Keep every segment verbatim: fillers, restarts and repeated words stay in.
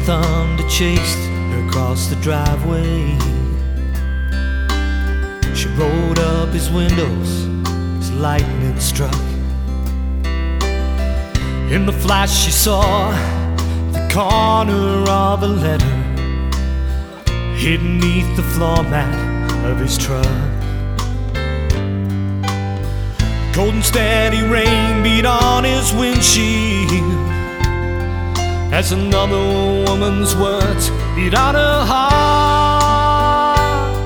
thunder chased her across the driveway. She rolled up his windows as lightning struck. In the flash she saw the corner of a letter hidden beneath the floor mat of his truck. Cold and steady rain beat on his windshield as another woman's words beat on her heart.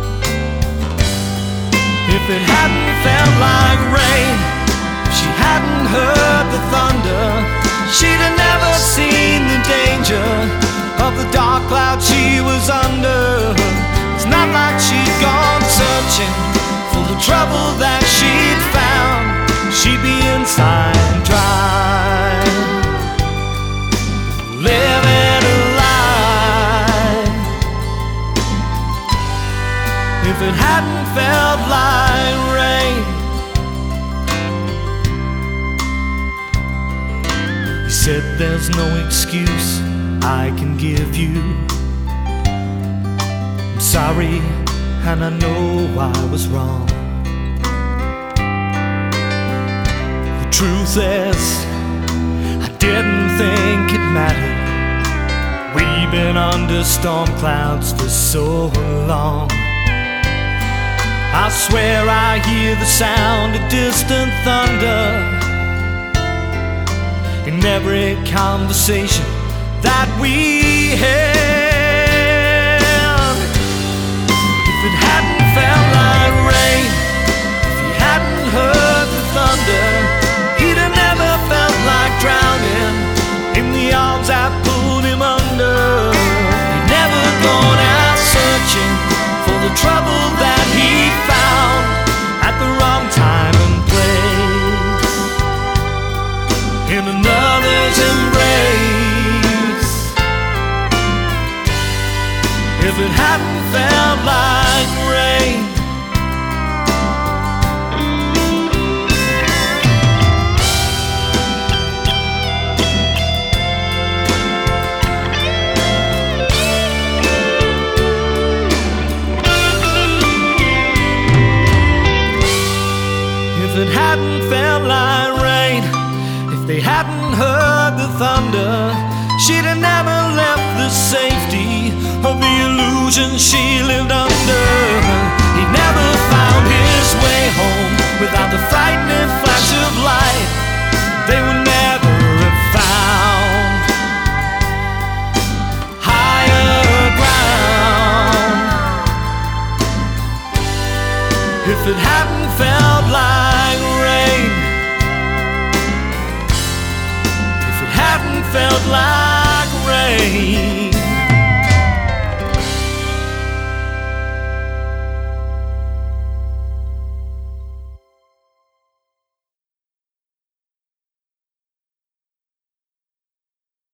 If it hadn't felt like rain, if she hadn't heard the thunder, she'd have never seen the danger of the dark cloud she was under. It's not like she'd gone searching for the trouble that she'd found. She'd be inside dry, living a lie. If it hadn't felt like rain. He said there's no excuse I can give you. I'm sorry and I know I was wrong. The truth is, I didn't think it mattered. We've been under storm clouds for so long. I swear I hear the sound of distant thunder in every conversation that we had. If it hadn't felt like rain, if he hadn't heard the thunder, he'd have never felt like drowning in the arms that pulled him under. He'd never gone out searching for the trouble that he found at the wrong time and place, in another's embrace. If it hadn't felt like rain. If it hadn't felt like rain, if they hadn't heard the thunder, she'd have never left the safety of the illusion she lived